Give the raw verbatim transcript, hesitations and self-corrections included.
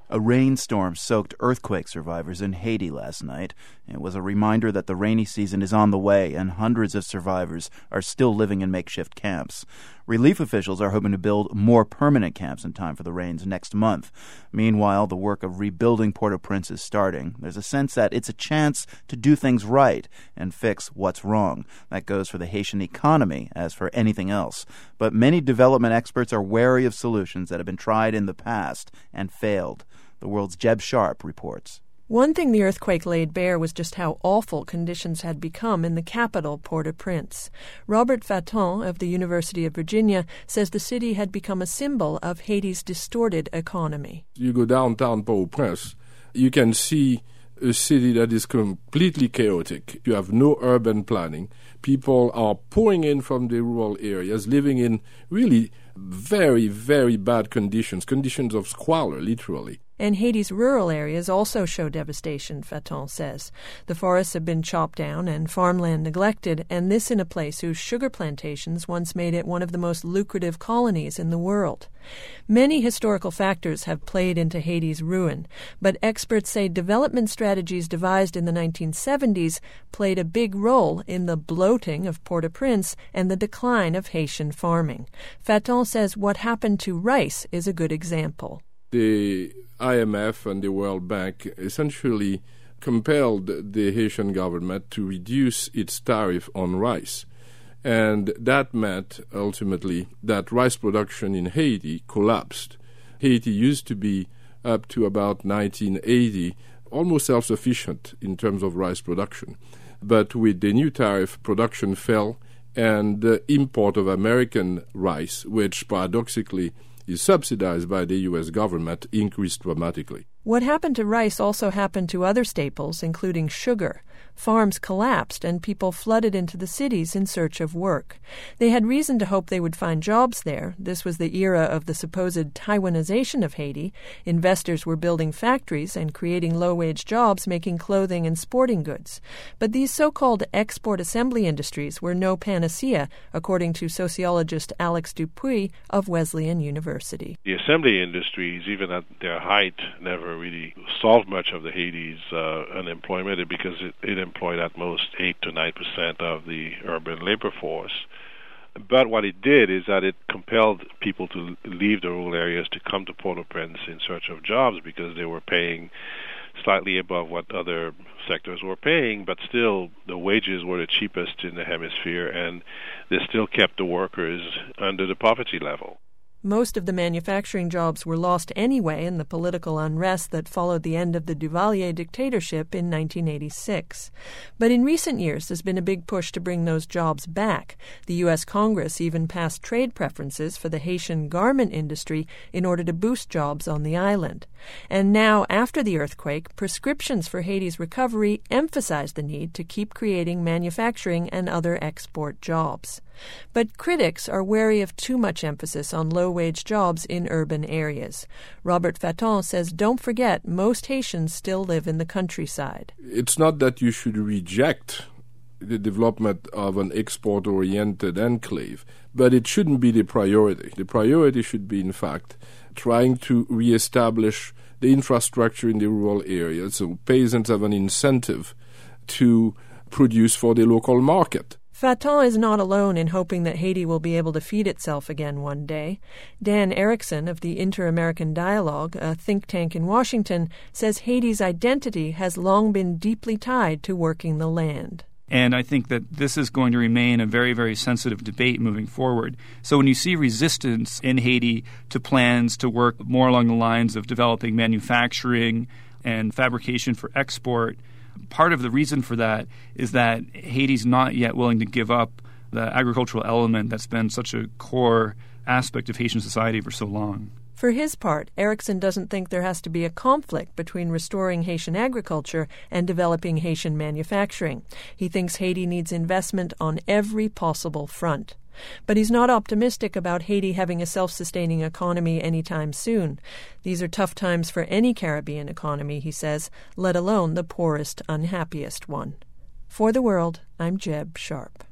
A rainstorm soaked earthquake survivors in Haiti last night. It was a reminder that the rainy season is on the way and hundreds of survivors are still living in makeshift camps. Relief officials are hoping to build more permanent camps in time for the rains next month. Meanwhile, the work of rebuilding Port-au-Prince is starting. There's a sense that it's a chance to do things right and fix what's wrong. That goes for the Haitian economy as for anything else. But many development experts are wary of solutions that have been tried in the past and failed. The World's Jeb Sharp reports. One thing the earthquake laid bare was just how awful conditions had become in the capital, Port-au-Prince. Robert Fatton of the University of Virginia says the city had become a symbol of Haiti's distorted economy. You go downtown Port-au-Prince, you can see a city that is completely chaotic. You have no urban planning. People are pouring in from the rural areas, living in really very, very bad conditions, conditions of squalor, literally. And Haiti's rural areas also show devastation, Fatton says. The forests have been chopped down and farmland neglected, and this in a place whose sugar plantations once made it one of the most lucrative colonies in the world. Many historical factors have played into Haiti's ruin, but experts say development strategies devised in the nineteen seventies played a big role in the bloating of Port-au-Prince and the decline of Haitian farming. Fatton says what happened to rice is a good example. The I M F and the World Bank essentially compelled the Haitian government to reduce its tariff on rice. And that meant, ultimately, that rice production in Haiti collapsed. Haiti used to be, up to about nineteen eighty, almost self-sufficient in terms of rice production. But with the new tariff, production fell, and the import of American rice, which paradoxically is subsidized by the U S government, increased dramatically. What happened to rice also happened to other staples, including sugar. Farms collapsed and people flooded into the cities in search of work. They had reason to hope they would find jobs there. This was the era of the supposed Taiwanization of Haiti. Investors were building factories and creating low-wage jobs making clothing and sporting goods. But these so-called export assembly industries were no panacea, according to sociologist Alex Dupuy of Wesleyan University. The assembly industries, even at their height, never really solved much of the Haiti's uh, unemployment because it, it employed at most eight to nine percent of the urban labor force. But what it did is that it compelled people to leave the rural areas to come to Port-au-Prince in search of jobs because they were paying slightly above what other sectors were paying, but still the wages were the cheapest in the hemisphere, and they still kept the workers under the poverty level. Most of the manufacturing jobs were lost anyway in the political unrest that followed the end of the Duvalier dictatorship in nineteen eighty-six. But in recent years, there's been a big push to bring those jobs back. The U S Congress even passed trade preferences for the Haitian garment industry in order to boost jobs on the island. And now, after the earthquake, prescriptions for Haiti's recovery emphasize the need to keep creating manufacturing and other export jobs. But critics are wary of too much emphasis on low-wage jobs in urban areas. Robert Fatton says don't forget most Haitians still live in the countryside. It's not that you should reject the development of an export-oriented enclave, but it shouldn't be the priority. The priority should be, in fact, trying to reestablish the infrastructure in the rural areas so peasants have an incentive to produce for the local market. Fatton is not alone in hoping that Haiti will be able to feed itself again one day. Dan Erickson of the Inter-American Dialogue, a think tank in Washington, says Haiti's identity has long been deeply tied to working the land. And I think that this is going to remain a very, very sensitive debate moving forward. So when you see resistance in Haiti to plans to work more along the lines of developing manufacturing and fabrication for export, part of the reason for that is that Haiti's not yet willing to give up the agricultural element that's been such a core aspect of Haitian society for so long. For his part, Erickson doesn't think there has to be a conflict between restoring Haitian agriculture and developing Haitian manufacturing. He thinks Haiti needs investment on every possible front. But he's not optimistic about Haiti having a self-sustaining economy anytime soon. These are tough times for any Caribbean economy, he says, let alone the poorest, unhappiest one. For the World, I'm Jeb Sharp.